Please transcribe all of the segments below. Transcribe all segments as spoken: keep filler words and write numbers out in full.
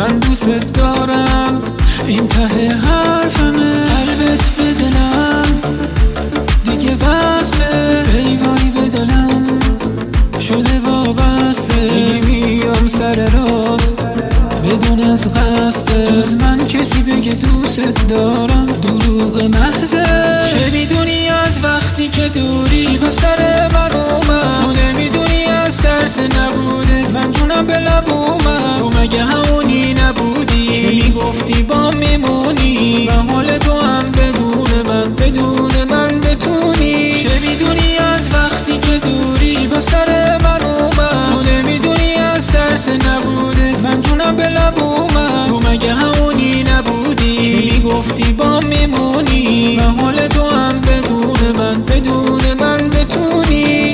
من دوست دارم، این ته حرفمه. قلبت به دلم دیگه وصله، پیوایی به دلم شده وابسته. دیگه میام سر راست بدون از قصده، جز من کسی بگه دوست دارم دروغ محضه. چه میدونی از وقتی که دوری چی با سر من اومد؟ تو نمیدونی از ترس نبوده من جونم به لب اومد. تو مگه همونی نبودی که میگفتی با میمونی؟ و حال تو هم بدون من بدون من بتونی. چه میدونی از وقتی که دوری چی با سر من اومد؟ تو نمیدونی از ترس نبوده من جونم به لب اومد. تو مگه همونی نبودی که میگفتی با میمونی؟ و حال تو هم بدون من بدون من بتونی.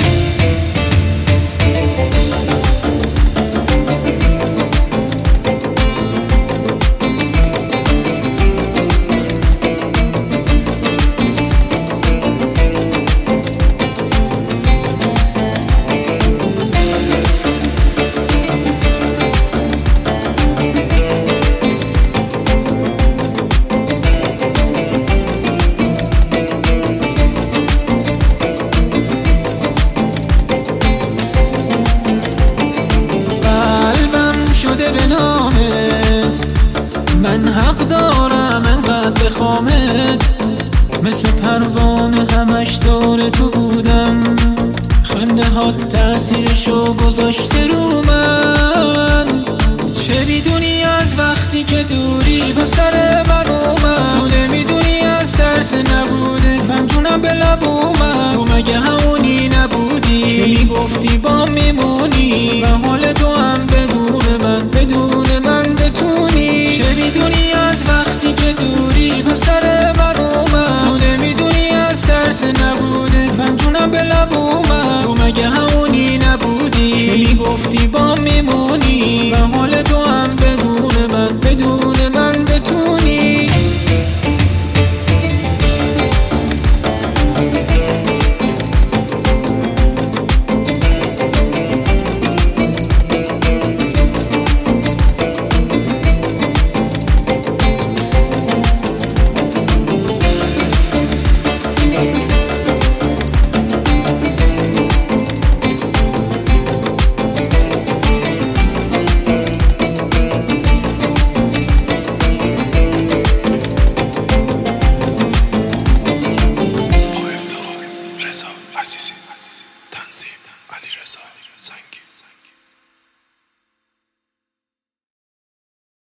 من حق دارم انقدر بخوامت، مثل پروانه همش دور تو بودم. خنده ها تأثیرشو گذاشته رو من. چه میدونی از وقتی که دوری چی با سر من اومد؟ تو نمیدونی از ترس نبوده من جونم به لب اومد. تو مگه همونی نبودی که میگفتی با میمونی؟ و حال تو هم بدون من بدون من بتونی. چه میدونی از وقتی که دوری چی با سر من اومد؟ تو نمیدونی از ترس نبوده من جونم به لب اومد. تو مگه همونی نبودی که میگفتی با میمونی؟ و حال تو هم بدون من بدون من بتونی. رضا عزیزی.